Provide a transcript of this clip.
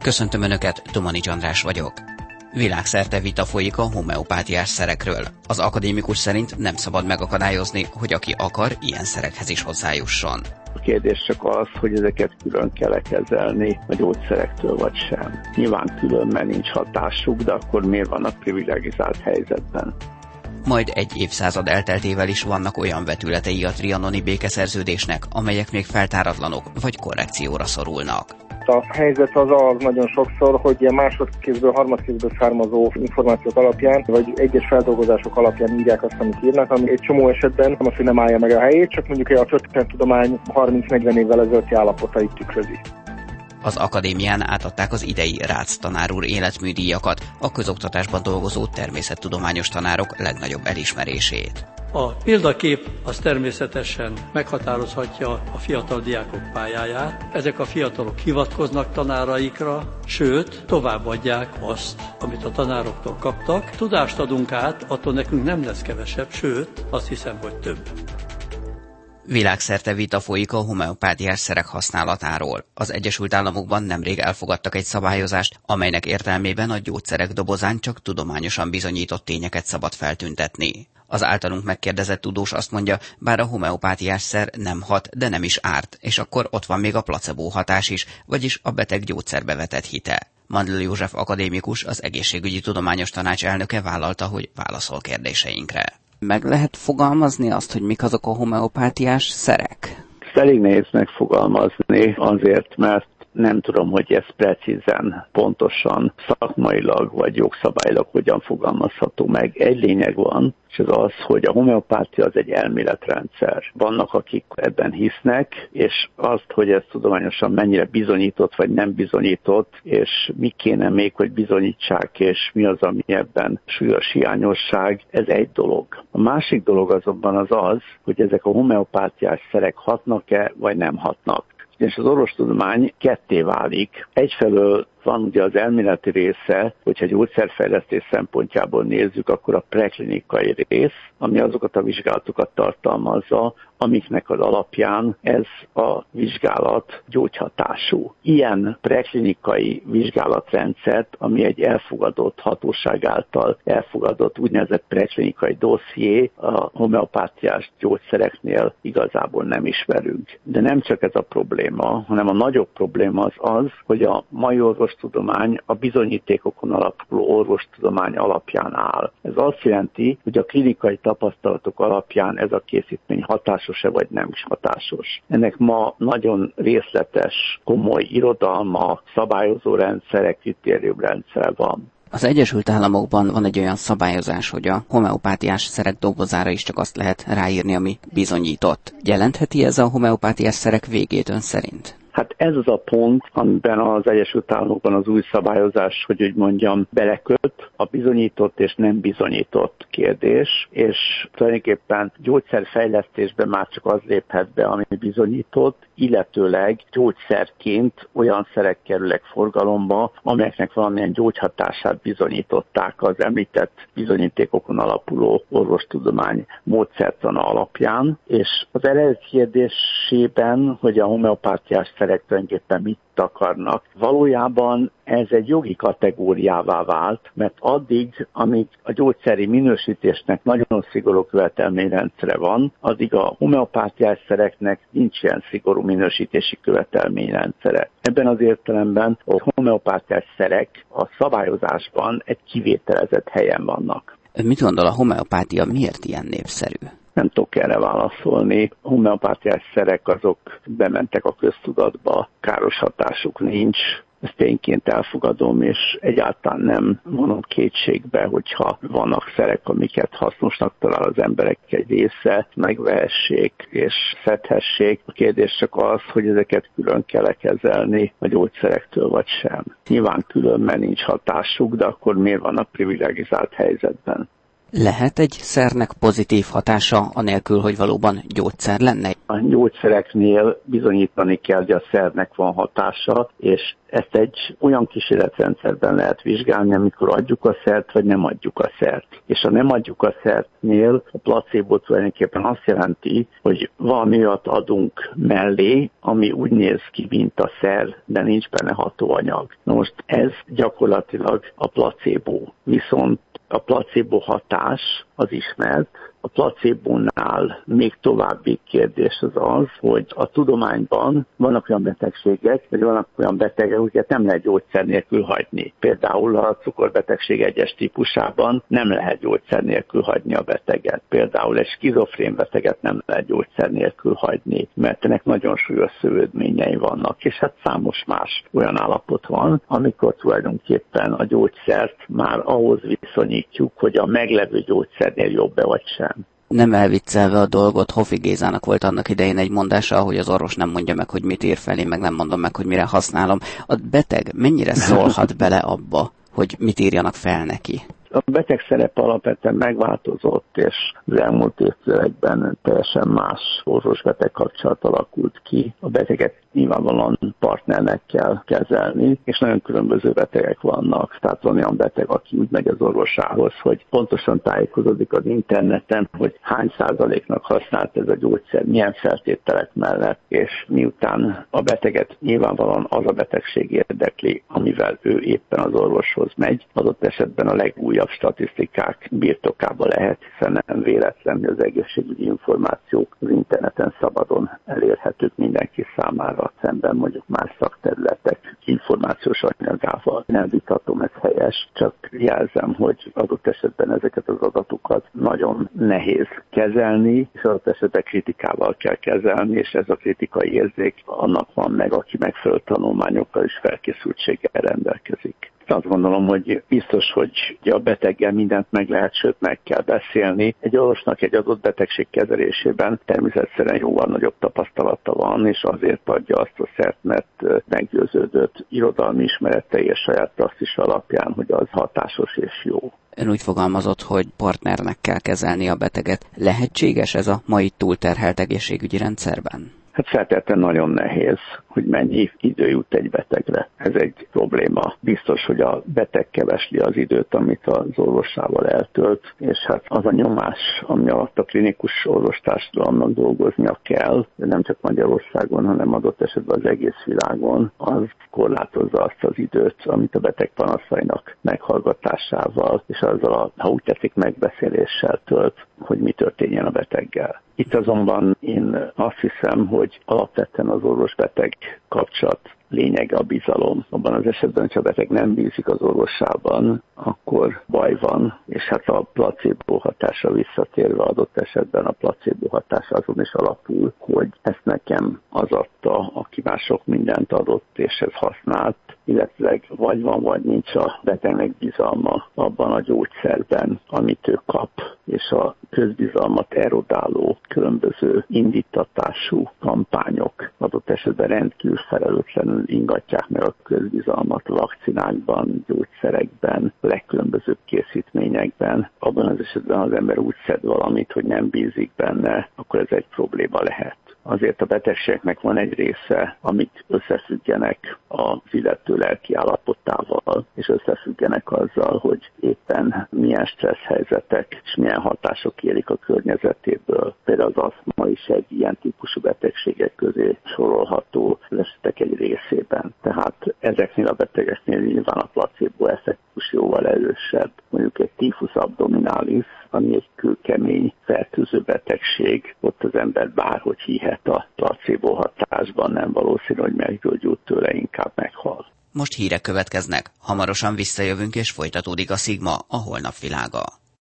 Köszöntöm Önöket, Domanics András vagyok. Világszerte vita folyik a homeopátiás szerekről. Az akadémikus szerint nem szabad megakadályozni, hogy aki akar, ilyen szerekhez is hozzájusson. A kérdés csak az, hogy ezeket külön kell kezelni a gyógyszerektől vagy sem. Nyilván külön, mert nincs hatásuk, de akkor miért vannak privilegizált helyzetben? Majd egy évszázad elteltével is vannak olyan vetületei a trianoni békeszerződésnek, amelyek még feltáratlanok vagy korrekcióra szorulnak. A helyzet az nagyon sokszor, hogy ilyen másodkézből, harmadkézből származó információk alapján, vagy egyes feldolgozások alapján írják azt, amit írnak, ami egy csomó esetben nem az, hogy nem állja meg a helyét, csak mondjuk a történettudomány 30-40 évvel ezelőtti állapotait tükrözi. Az akadémián átadták az idei Rácz tanár úr életműdíjakat, a közoktatásban dolgozó természettudományos tanárok legnagyobb elismerését. A példakép az természetesen meghatározhatja a fiatal diákok pályáját. Ezek a fiatalok hivatkoznak tanáraikra, sőt, továbbadják azt, amit a tanároktól kaptak. Tudást adunk át, attól nekünk nem lesz kevesebb, sőt, azt hiszem, hogy több. Világszerte vita folyik a homeopátiás szerek használatáról. Az Egyesült Államokban nemrég elfogadtak egy szabályozást, amelynek értelmében a gyógyszerek dobozán csak tudományosan bizonyított tényeket szabad feltüntetni. Az általunk megkérdezett tudós azt mondja, bár a homeopátiás szer nem hat, de nem is árt, és akkor ott van még a placebo hatás is, vagyis a beteg gyógyszerbe vetett hite. Mandl József akadémikus, az Egészségügyi Tudományos Tanács elnöke vállalta, hogy válaszol kérdéseinkre. Meg lehet fogalmazni azt, hogy mik azok a homeopátiás szerek? Elég nehéz megfogalmazni azért, mert nem tudom, hogy ez precízen, pontosan, szakmailag vagy jogszabályilag hogyan fogalmazható meg. Egy lényeg van, és ez az, hogy a homeopátia az egy elméletrendszer. Vannak, akik ebben hisznek, és azt, hogy ez tudományosan mennyire bizonyított vagy nem bizonyított, és mi kéne még, hogy bizonyítsák, és mi az, ami ebben súlyos hiányosság, ez egy dolog. A másik dolog azonban az, hogy ezek a homeopátiás szerek hatnak-e, vagy nem hatnak. És az orvostudomány ketté válik. Egyfelől van ugye az elméleti része, hogyha gyógyszerfejlesztés szempontjából nézzük, akkor a preklinikai rész, ami azokat a vizsgálatokat tartalmazza, amiknek az alapján ez a vizsgálat gyógyhatású. Ilyen preklinikai vizsgálatrendszert, ami egy elfogadott hatóság által elfogadott úgynevezett preklinikai dosszié, a homeopátiás gyógyszereknél igazából nem ismerünk. De nem csak ez a probléma, hanem a nagyobb probléma az, hogy a mai orvostudomány a bizonyítékokon alapuló orvostudomány alapján áll. Ez azt jelenti, hogy a klinikai tapasztalatok alapján ez a készítmény hatásos-e vagy nem is hatásos. Ennek ma nagyon részletes, komoly irodalma, szabályozó rendszere, kritériumrendszere van. Az Egyesült Államokban van egy olyan szabályozás, hogy a homeopátiás szerek dobozára is csak azt lehet ráírni, ami bizonyított. Jelentheti ez a homeopátiás szerek végét ön szerint? Hát ez az a pont, amiben az Egyesült Államokban az új szabályozás, hogy úgy mondjam, beleköt a bizonyított és nem bizonyított kérdés, és tulajdonképpen gyógyszerfejlesztésben már csak az léphet be, ami bizonyított, illetőleg gyógyszerként olyan szerek kerülnek forgalomba, amelyeknek valamilyen gyógyhatását bizonyították az említett bizonyítékokon alapuló orvostudomány módszertana alapján, és az eredeti kérdésében, hogy a homeopátiás szerek tulajdonképpen mit akarnak. Valójában ez egy jogi kategóriává vált, mert addig, amíg a gyógyszeri minősítésnek nagyon szigorú követelményrendszere van, addig a homeopátiás szereknek nincs ilyen szigorú minősítési követelményrendszere. Ebben az értelemben a homeopátiás szerek a szabályozásban egy kivételezett helyen vannak. Ön mit gondol, a homeopátia miért ilyen népszerű? Nem tudok erre válaszolni. A homeopátiás szerek azok bementek a köztudatba, káros hatásuk nincs. Ezt tényként elfogadom, és egyáltalán nem vonom kétségbe, hogyha vannak szerek, amiket hasznosnak talál az emberek egy része, megvehessék és szedhessék. A kérdés csak az, hogy ezeket külön kell kezelni a gyógyszerektől vagy sem. Nyilván külön, mert nincs hatásuk, de akkor miért vannak privilegizált helyzetben? Lehet egy szernek pozitív hatása, anélkül, hogy valóban gyógyszer lenne? A gyógyszereknél bizonyítani kell, hogy a szernek van hatása, és ezt egy olyan kísérletrendszerben lehet vizsgálni, amikor adjuk a szert, vagy nem adjuk a szert. És ha nem adjuk a szertnél, a placebo tulajdonképpen azt jelenti, hogy valami olyat adunk mellé, ami úgy néz ki, mint a szer, de nincs benne hatóanyag. Na most ez gyakorlatilag a placebo. Viszont a placebo hatás az ismert. A placebónál még további kérdés az, hogy a tudományban vannak olyan betegségek, vagy vannak olyan betegek, akiket nem lehet gyógyszer nélkül hagyni. Például a cukorbetegség egyes típusában nem lehet gyógyszer nélkül hagyni a beteget. Például egy skizofrén beteget nem lehet gyógyszer nélkül hagyni, mert ennek nagyon súlyos szövődményei vannak. És hát számos más olyan állapot van, amikor tulajdonképpen a gyógyszert már ahhoz viszonyítjuk, hogy a meglevő gyógyszernél jobb-e vagy sem. Nem elviccelve a dolgot, Hofi Gézának volt annak idején egy mondása, hogy az orvos nem mondja meg, hogy mit ír fel, én meg nem mondom meg, hogy mire használom. A beteg mennyire szólhat bele abba, hogy mit írjanak fel neki? A beteg szerepe alapvetően megváltozott, és az elmúlt évtizedekben teljesen más orvos-beteg kapcsolat alakult ki. A beteget nyilvánvalóan partnernek kell kezelni, és nagyon különböző betegek vannak. Tehát van olyan beteg, aki úgy megy az orvosához, hogy pontosan tájékozódik az interneten, hogy hány százaléknak használt ez a gyógyszer, milyen feltételek mellett, és miután a beteget nyilvánvalóan az a betegség érdekli, amivel ő éppen az orvoshoz megy, adott esetben a legújabb statisztikák birtokába lehet, hiszen nem véletlen, hogy az egészségügyi információk az interneten szabadon elérhetők mindenki számára, szemben mondjuk más szakterületek információs anyagával. Nem vitatom, ez helyes, csak jelzem, hogy adott esetben ezeket az adatokat nagyon nehéz kezelni, és adott esetben kritikával kell kezelni, és ez a kritikai érzék annak van meg, aki megfelelő tanulmányokkal és felkészültséggel rendelkezik. Azt gondolom, hogy biztos, hogy a beteggel mindent meg lehet, sőt meg kell beszélni. Egy orvosnak egy adott betegség kezelésében természetesen jóval nagyobb tapasztalata van, és azért adja azt a szert, mert meggyőződött irodalmi ismeretei és saját praxis alapján, hogy az hatásos és jó. Ön úgy fogalmazott, hogy partnernek kell kezelni a beteget. Lehetséges ez a mai túlterhelt egészségügyi rendszerben? Hát feltétlenül nagyon nehéz, hogy mennyi idő jut egy betegre. Ez egy probléma. Biztos, hogy a beteg kevesli az időt, amit az orvosával eltölt, és hát az a nyomás, ami alatt a klinikus orvostársadalomnak dolgoznia kell, de nem csak Magyarországon, hanem adott esetben az egész világon, az korlátozza azt az időt, amit a beteg panaszainak meghallgatásával, és azzal, ha úgy teszik, megbeszéléssel tölt, hogy mi történjen a beteggel. Itt azonban én azt hiszem, hogy alapvetően az orvos-beteg kapcsolat lényege a bizalom. Abban az esetben, hogyha a beteg nem bízik az orvosában, akkor baj van, és hát a placebo hatásra visszatérve adott esetben a placebo hatás azon is alapul, hogy ezt nekem az adta, aki már sok mindent adott, és ez használt, illetve vagy van, vagy nincs a betegnek bizalma abban a gyógyszerben, amit ő kap, és a közbizalmat erodáló különböző indítatású kampányok adott esetben rendkívül felelőtlenül ingatják meg a közbizalmat vakcinákban, gyógyszerekben, legkülönbözőbb készítményekben. Abban az esetben, ha az ember úgy szed valamit, hogy nem bízik benne, akkor ez egy probléma lehet. Azért a betegségnek van egy része, amik összefüggenek az illető lelki állapotával, és összefüggenek azzal, hogy éppen milyen stressz helyzetek és milyen hatások érik a környezetéből. Például az asztma is egy ilyen típusú betegségek közé sorolható az esetek egy részében. Tehát ezeknél a betegeknél nyilván a placebo effektus jóval erősebb. Mondjuk egy tifus abdominalis, ami egy kőkemény fertőző betegség, ott az ember bárhogy hihet a placebo hatásban, nem valószínű, hogy meggyógyult tőle, inkább meghal. Most hírek következnek, hamarosan visszajövünk és folytatódik a Szigma, a holnap világa.